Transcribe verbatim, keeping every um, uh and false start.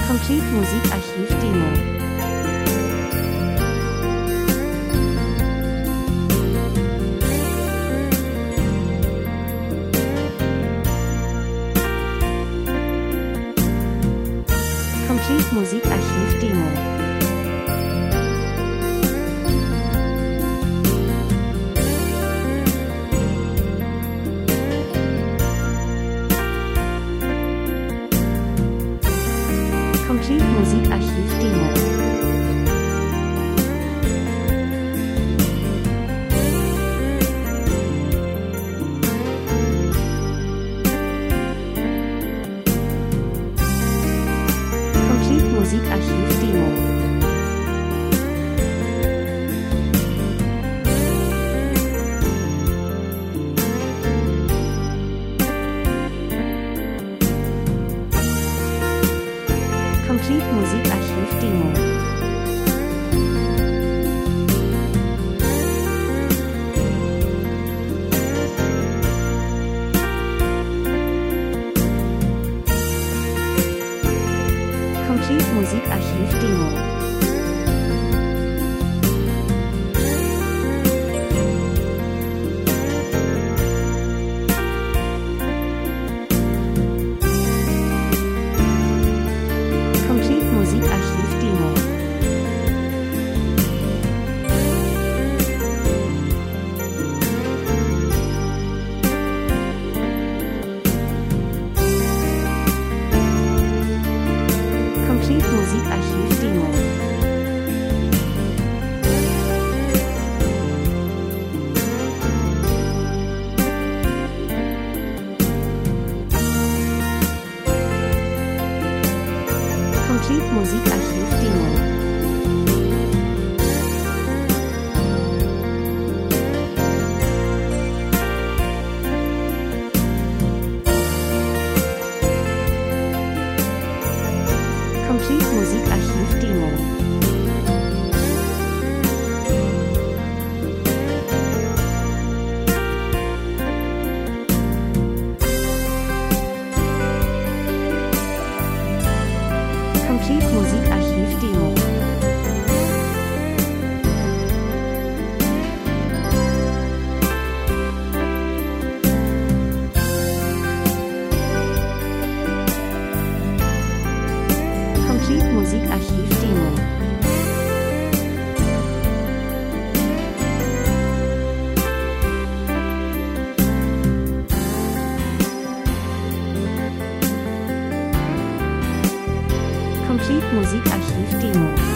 Complete Musikarchiv Demo. Complete Musikarchiv Demo. Complete Musikarchiv Demo. Complete Musikarchiv Demo. Complete Musikarchiv Demo. Complete Musikarchiv Demo. Complete Musikarchiv Demo. Complete Musikarchiv Demo. Complete Musikarchiv Demo. Complete Musikarchiv Demo. Complete Musikarchiv Demo. Complete Musikarchiv Demo. Complete Musikarchiv Demo.